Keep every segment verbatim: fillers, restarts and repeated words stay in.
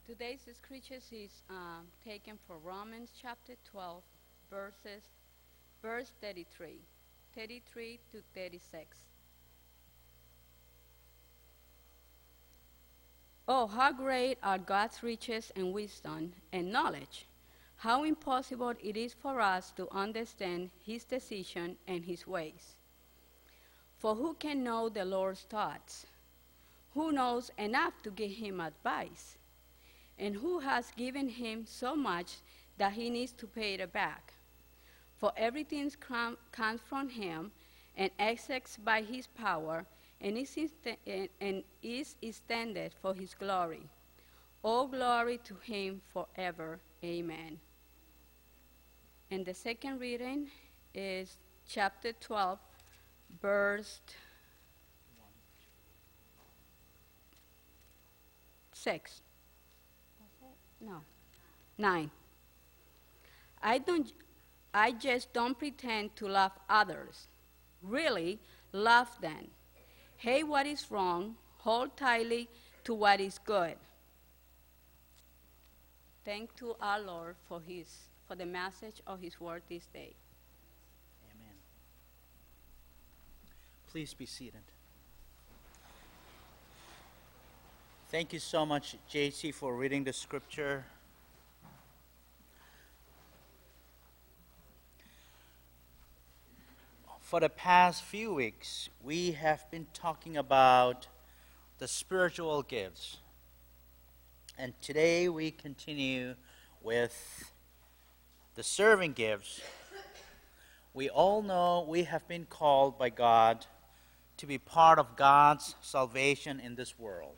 Today's scripture is uh, taken from Romans chapter twelve, verses, verse thirty-three, thirty-three to thirty-six. Oh, how great are God's riches and wisdom and knowledge! How impossible it is for us to understand his decision and his ways. For who can know the Lord's thoughts? Who knows enough to give him advice? And who has given him so much that he needs to pay it back? For everything comes from him and exerts by his power and is, inst- and is extended for his glory. All glory to him forever. Amen. And the second reading is chapter twelve, verse six. No, nine. I don't. I just don't pretend to love others. Really, love them. Hate what is wrong. Hold tightly to what is good. Thank to our Lord for his for the message of his word this day. Amen. Please be seated. Thank you so much, J C, for reading the scripture. For the past few weeks, we have been talking about the spiritual gifts. And today we continue with the serving gifts. We all know we have been called by God to be part of God's salvation in this world.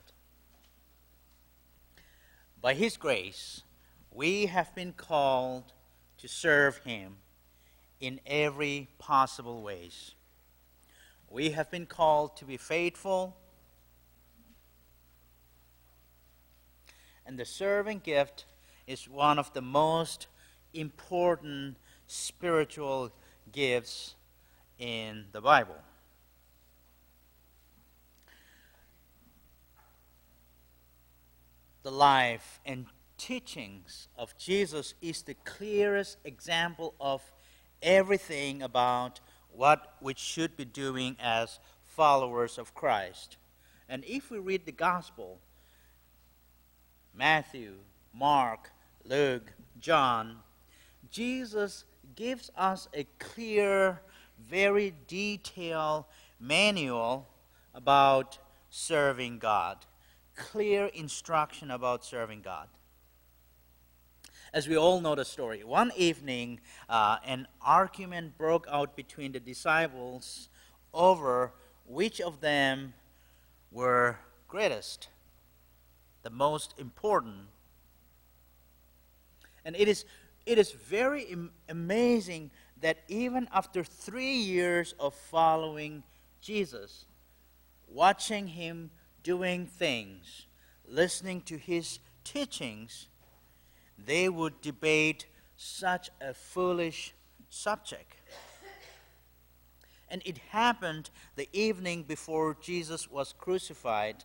By his grace, we have been called to serve him in every possible ways. We have been called to be faithful, and the serving gift is one of the most important spiritual gifts in the Bible. The life and teachings of Jesus is the clearest example of everything about what we should be doing as followers of Christ. And if we read the gospel, Matthew, Mark, Luke, John, Jesus gives us a clear, very detailed manual about serving God. Clear instruction about serving God. As we all know the story, one evening uh, an argument broke out between the disciples over which of them were greatest, the most important. And it is, it is very im- amazing that even after three years of following Jesus, watching him doing things, listening to his teachings, they would debate such a foolish subject. And it happened the evening before Jesus was crucified,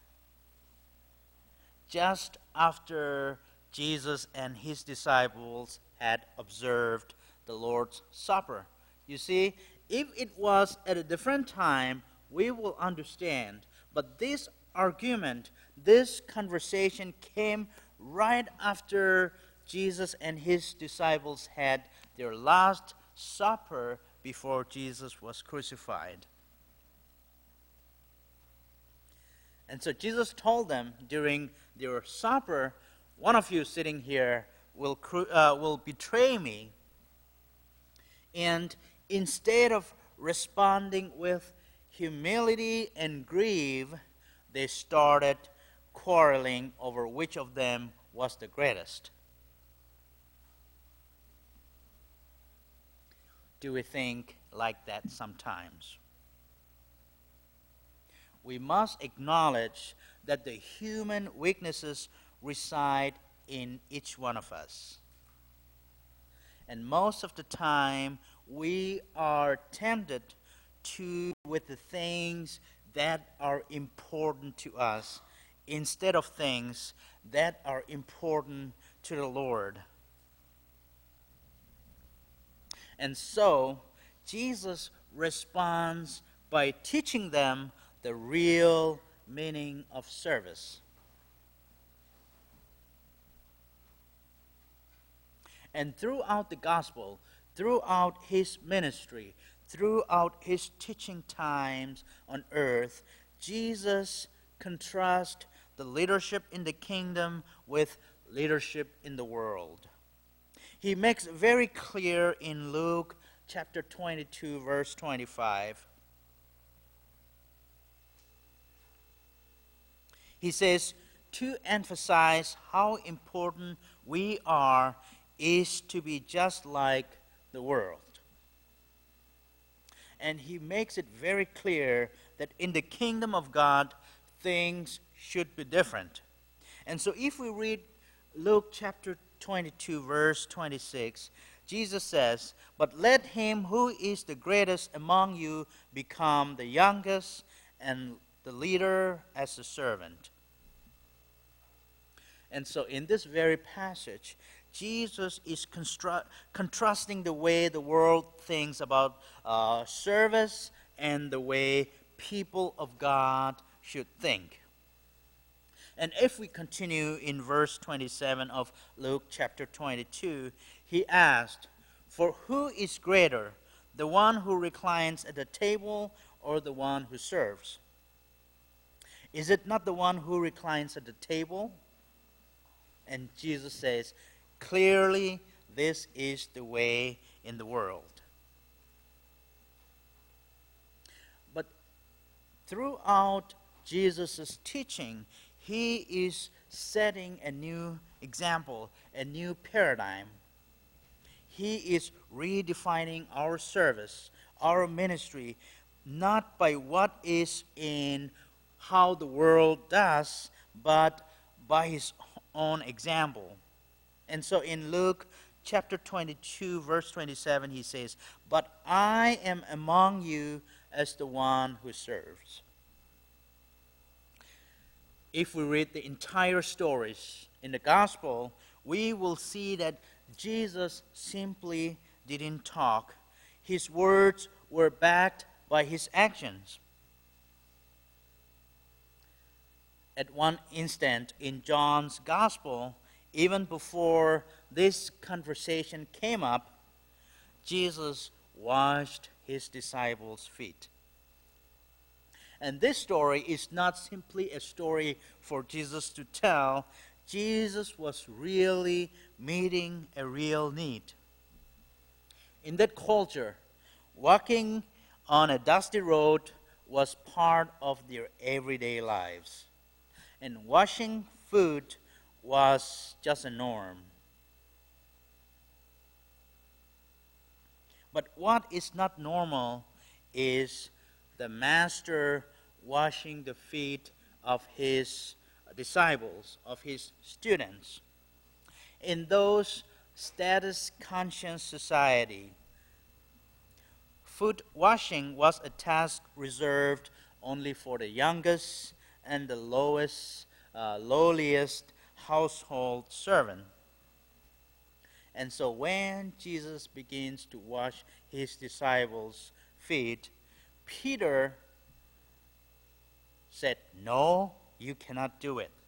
just after Jesus and his disciples had observed the Lord's Supper. You see, if it was at a different time, we will understand. But this argument, this conversation came right after Jesus and his disciples had their last supper before Jesus was crucified. And so Jesus told them during their supper, one of you sitting here will, uh, will betray me. And instead of responding with humility and grief, they started quarreling over which of them was the greatest. Do we think like that sometimes? We must acknowledge that the human weaknesses reside in each one of us. And most of the time, we are tempted to with the things that are important to us instead of things that are important to the Lord. And so, Jesus responds by teaching them the real meaning of service. And throughout the gospel, throughout his ministry, throughout his teaching times on earth, Jesus contrasts the leadership in the kingdom with leadership in the world. He makes very clear in Luke chapter twenty-two, verse twenty-five. He says, to emphasize how important we are is to be just like the world. And he makes it very clear that in the kingdom of God, things should be different. And so if we read Luke chapter twenty-two, verse twenty-six, Jesus says, but let him who is the greatest among you become the youngest, and the leader as a servant. And so in this very passage, Jesus is constru- contrasting the way the world thinks about uh, service and the way people of God should think. And if we continue in verse twenty-seven of Luke chapter twenty-two, he asked, for who is greater, the one who reclines at the table or the one who serves? Is it not the one who reclines at the table? And Jesus says, clearly this is the way in the world. But throughout Jesus' teaching, he is setting a new example, a new paradigm. He is redefining our service, our ministry, not by what is in how the world does, but by his own example. And so in Luke chapter twenty-two, verse twenty-seven, he says, but I am among you as the one who serves. If we read the entire stories in the gospel, we will see that Jesus simply didn't talk. His words were backed by his actions. At one instant in John's gospel, even before this conversation came up, Jesus washed his disciples' feet. And this story is not simply a story for Jesus to tell. Jesus was really meeting a real need. In that culture, walking on a dusty road was part of their everyday lives. And washing foot was just a norm. But what is not normal is the master washing the feet of his disciples, of his students. In those status-conscious society, foot washing was a task reserved only for the youngest and the lowest, uh, lowliest household servant. And so when Jesus begins to wash his disciples' feet, Peter said, no, you cannot do it.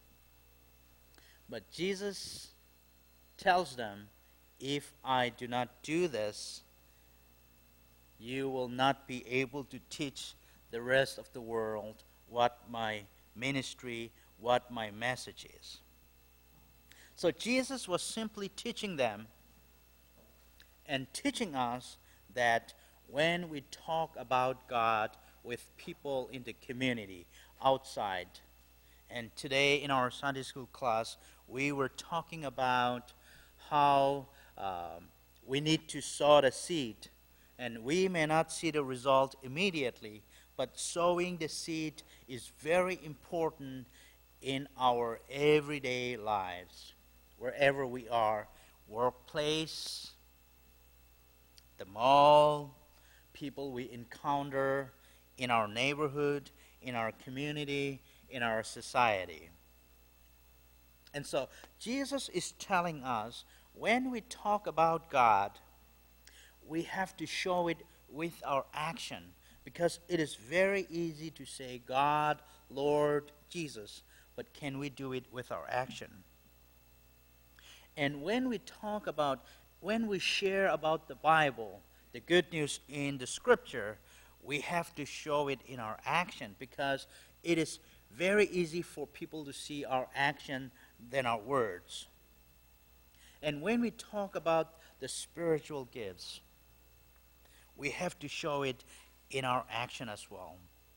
But Jesus tells them, if I do not do this, you will not be able to teach the rest of the world what my ministry, what my message is. So Jesus was simply teaching them and teaching us that when we talk about God with people in the community, outside, and today in our Sunday school class, we were talking about how um, we need to sow the seed, and we may not see the result immediately, but sowing the seed is very important in our everyday lives, wherever we are, workplace, the mall, people we encounter in our neighborhood, in our community, in our society. And so Jesus is telling us when we talk about God, we have to show it with our action, because it is very easy to say God, Lord, Jesus, but can we do it with our action? And when we talk about, when we share about the Bible, the good news in the Scripture, we have to show it in our action, because it is very easy for people to see our action than our words. And when we talk about the spiritual gifts, we have to show it in our action as well.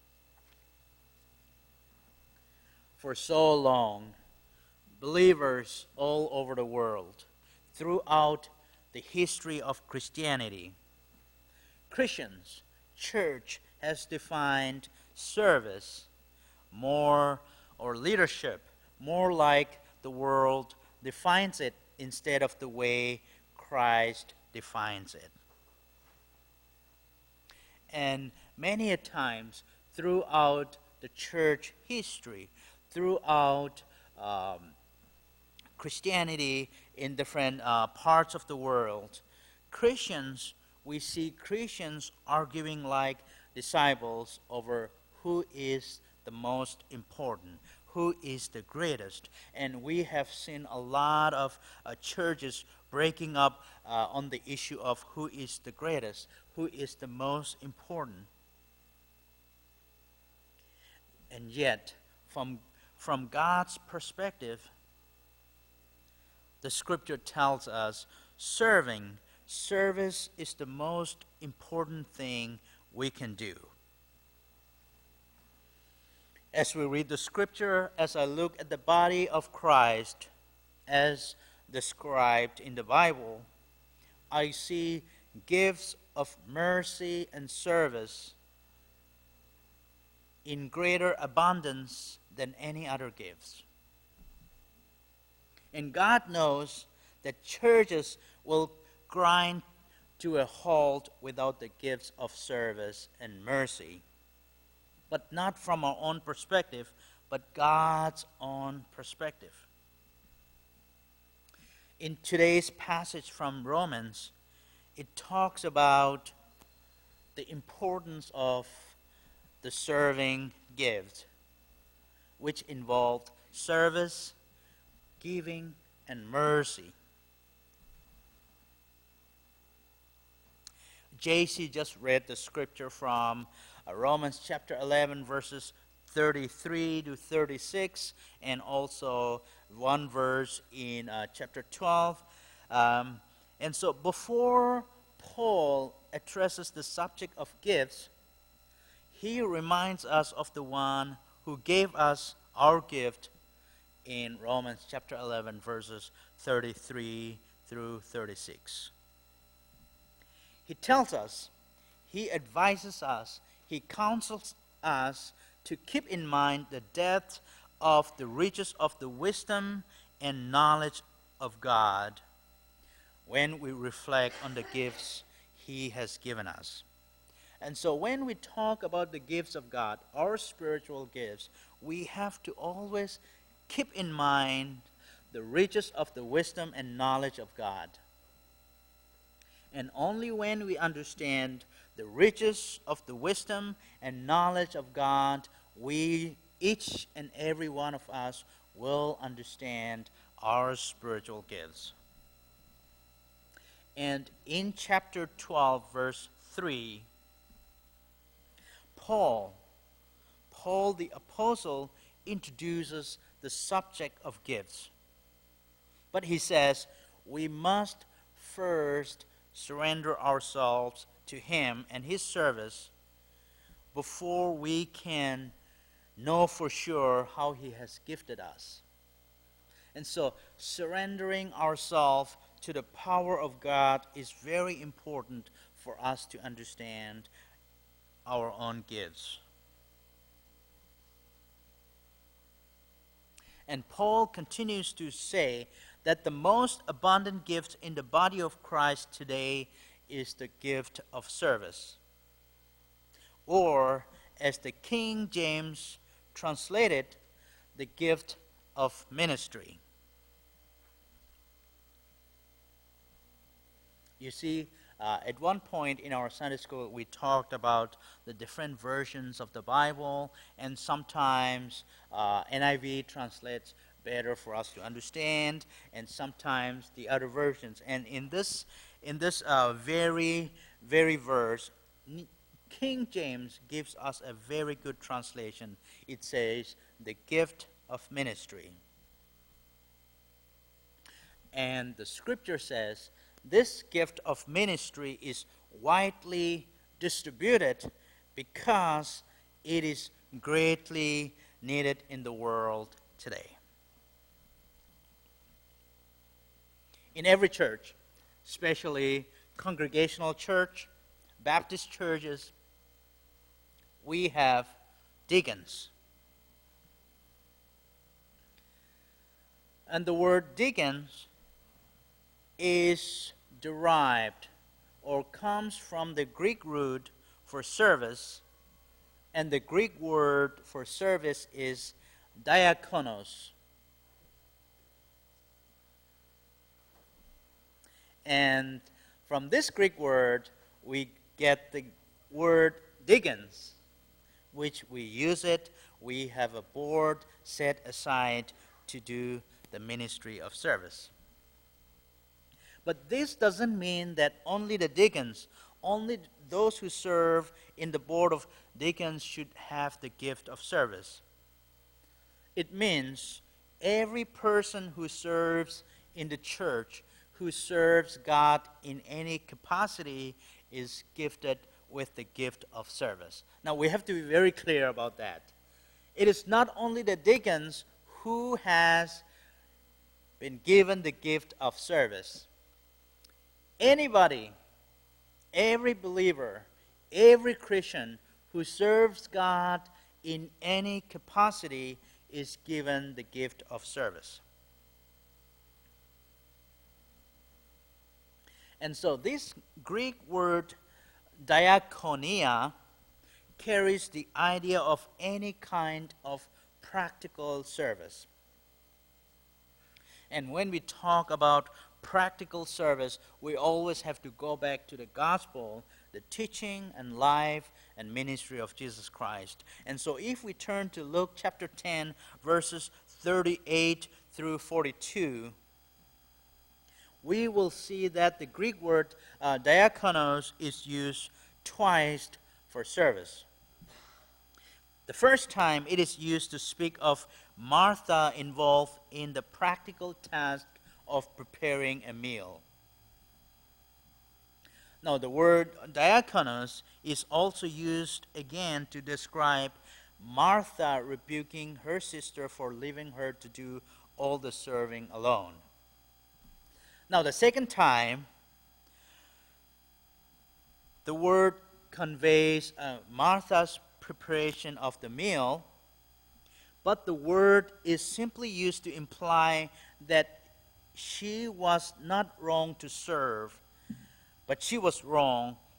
For so long, believers all over the world, throughout the history of Christianity, Christians, church has defined service more, or leadership, more like the world defines it instead of the way Christ defines it. And many a times throughout the church history, throughout um, Christianity in different uh, parts of the world, Christians, we see Christians arguing like disciples over who is the most important, who is the greatest. And we have seen a lot of uh, churches breaking up uh, on the issue of who is the greatest, who is the most important. And yet, from, from God's perspective, the Scripture tells us serving, service is the most important thing we can do. As we read the Scripture, as I look at the body of Christ as described in the Bible, I see gifts of mercy and service in greater abundance than any other gifts. And God knows that churches will grind to a halt without the gifts of service and mercy. But not from our own perspective, but God's own perspective. In today's passage from Romans, it talks about the importance of the serving gift, which involved service, giving, and mercy. J C just read the scripture from uh, Romans chapter eleven, verses thirty-three to thirty-six, and also one verse in uh, chapter twelve. Um, and so before Paul addresses the subject of gifts, he reminds us of the one who gave us our gift in Romans chapter eleven, verses thirty-three through thirty-six. He tells us, he advises us, he counsels us to keep in mind the depth of the riches of the wisdom and knowledge of God when we reflect on the gifts he has given us. And so when we talk about the gifts of God, our spiritual gifts, we have to always keep in mind the riches of the wisdom and knowledge of God. And only when we understand the riches of the wisdom and knowledge of God, we, each and every one of us, will understand our spiritual gifts. And in chapter twelve, verse three, Paul, Paul the apostle, introduces the subject of gifts. But he says, we must first surrender ourselves to him and his service before we can know for sure how he has gifted us. And so surrendering ourselves to the power of God is very important for us to understand our own gifts. And Paul continues to say that the most abundant gift in the body of Christ today is the gift of service. Or, as the King James translated, the gift of ministry. You see, uh, at one point in our Sunday school, we talked about the different versions of the Bible, and sometimes uh, N I V translates better for us to understand, and sometimes the other versions. And in this, in this uh, very, very verse, King James gives us a very good translation. It says, the gift of ministry. And the scripture says, this gift of ministry is widely distributed because it is greatly needed in the world today. In every church, especially congregational church, Baptist churches, we have deacons. And the word deacons is derived or comes from the Greek root for service, and the Greek word for service is diakonos. And from this Greek word, we get the word deacons, which we use it. We have a board set aside to do the ministry of service. But this doesn't mean that only the deacons, only those who serve in the board of deacons should have the gift of service. It means every person who serves in the church, who serves God in any capacity, is gifted with the gift of service. Now, we have to be very clear about that. It is not only the deacons who has been given the gift of service. Anybody, every believer, every Christian who serves God in any capacity is given the gift of service. And so this Greek word diakonia carries the idea of any kind of practical service. And when we talk about practical service, we always have to go back to the gospel, the teaching and life and ministry of Jesus Christ. And so if we turn to Luke chapter ten, verses thirty-eight through forty-two, we will see that the Greek word uh, diakonos is used twice for service. The first time it is used to speak of Martha involved in the practical task of preparing a meal. Now, the word diakonos is also used again to describe Martha rebuking her sister for leaving her to do all the serving alone. Now, the second time, the word conveys uh, Martha's preparation of the meal, but the word is simply used to imply that she was not wrong to serve, but she was wrong